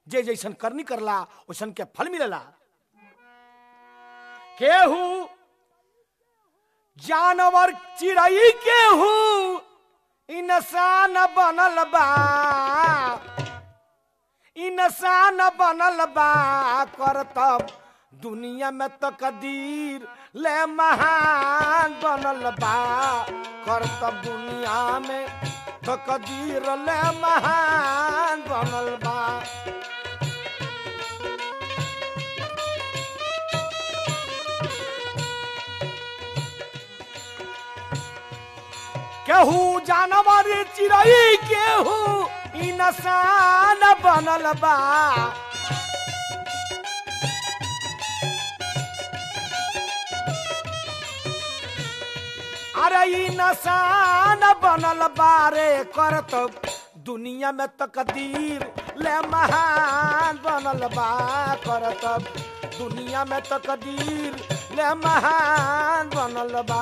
जे जैसन करनी करला वैसन के फल मिलेला। केहू जानवर चिड़ई केहू इंसान बनल बा, इंसान बनल बा करतब दुनिया में तकदीर ले महान बनल बा, करतब दुनिया में तकदीर ले महान बनल बा। केहू जानवर चिड़ई केहू इंसान बनल बा, अरे इंसान बनल बारे करतब दुनिया में तकदीर ले महान बनल बा, करतब दुनिया में तकदीर ले महान बनल बा।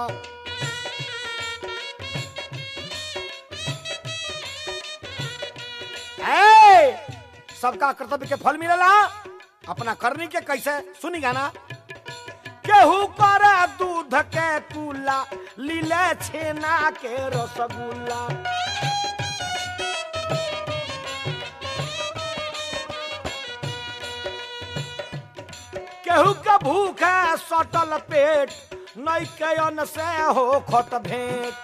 सबका कर्तव्य के फल मिलेला अपना करनी के कैसे सुनी गाना। केहू करे दूध के कुला लीले छेना के रसगुल्ला, केहू के भूखे सटल पेट नई के अन्न से हो खत भेंट,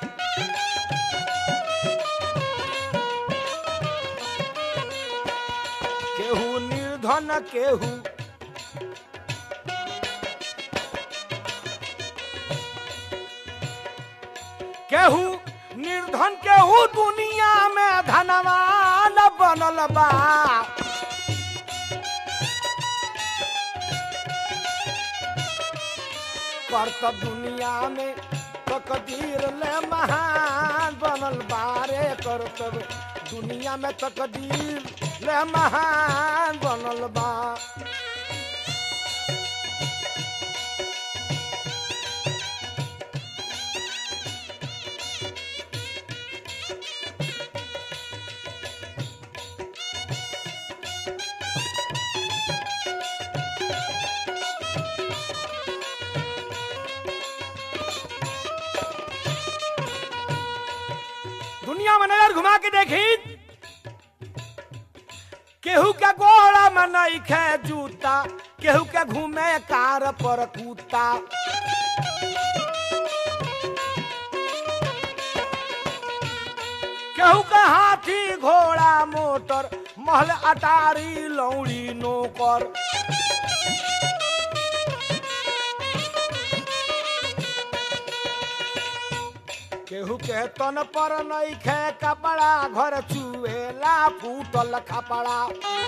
केहू निर्धन केहू केहू निर्धन केहू दुनिया में धनवान बनल बा, करतब दुनिया में तकदीर ले महान बनल बारे, करतब दुनिया में तकदीर ले महान बनल बा। दुनिया में नजर घुमा के देखी, केहू के गोड़ा में नहीं खे जूता, केहू के घूमे कार पर कूता, केहू के हाथी घोड़ा मोटर महल अटारी लौड़ी नौकर, केहू के तन पर नहीं खे कपड़ा घर चुएला फूटल खपड़ा,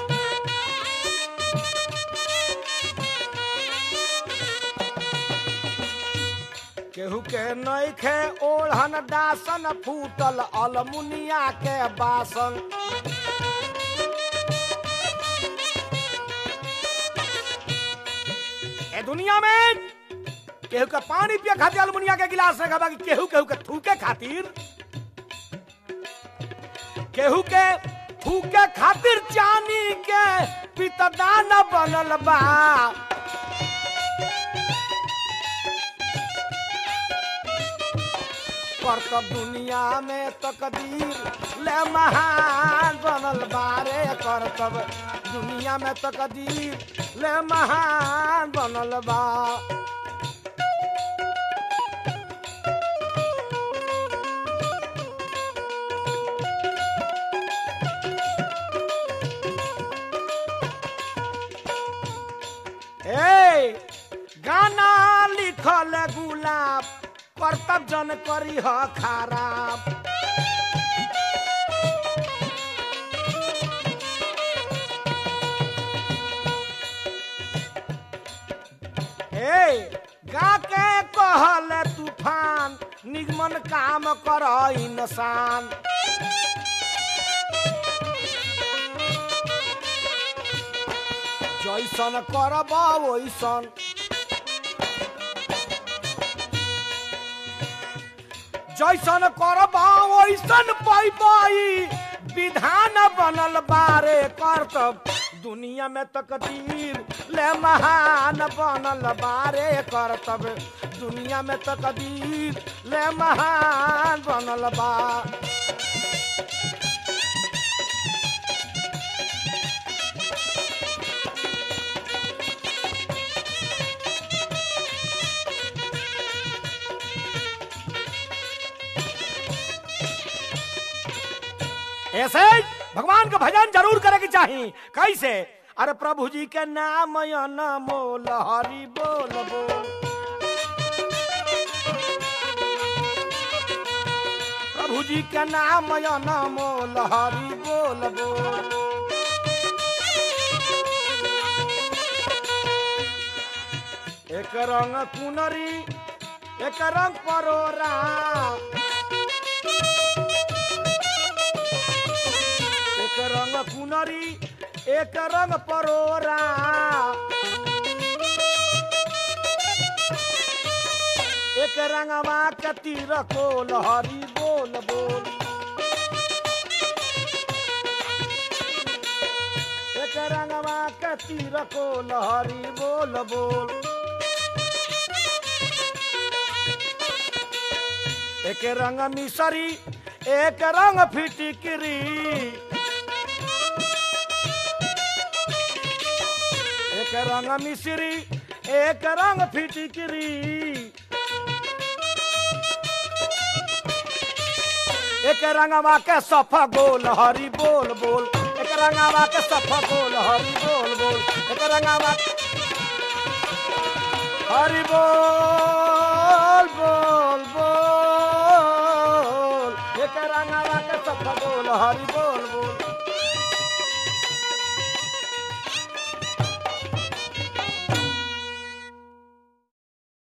केहू के नहीं खे ओढ़न दासन फूटल अलमुनिया के बासन, ए दुनिया में केहू के पानी पिए खातिर अलमुनिया के गिलास रखा, बाकी केहू केहू के थूके खातिर, केहू के थूके खातिर चांदी के पितदान बनल बा, करतब दुनिया में तकदीर ले महान बनल बारे, करतब दुनिया में तकदीर ले महान बनल बा। गाना लिखल गुलाब करतब जन करी ह खराब, गा के कहल तूफान निगमन काम कर इंसान, जैसन करब वैसन, जैसन करब वैसन पाई विधान बनल बारे, करतब दुनिया में तकदीर ले महान बनल बारे करतब दुनिया में तकदीर ले महान बनल बा ऐसे भगवान का भजन जरूर करे की चाहिए कैसे अरे प्रभु जी के नाम नमो हरि बोल बोल प्रभु जी के नाम नमो हरि बोल बोल एक रंग कुनरी एक रंग परोरा एक रंग कुनरी एक रंग परोरा एक रंगवा के तीर कोल हरि बोल बोल एक रंगवा के तीर कोल हरि बोल बोल एक रंग मिसरी एक रंग फिटिकरी एक रंग मिश्री एक रंग फिटिकरी एक रंगवा के सफा गोल हरि बोल बोल एक रंगवा के सफा गोल हरि बोल बोल एक रंगवा हरि बोल बोल बोल एक रंगवा के सफा गोल हरि बोल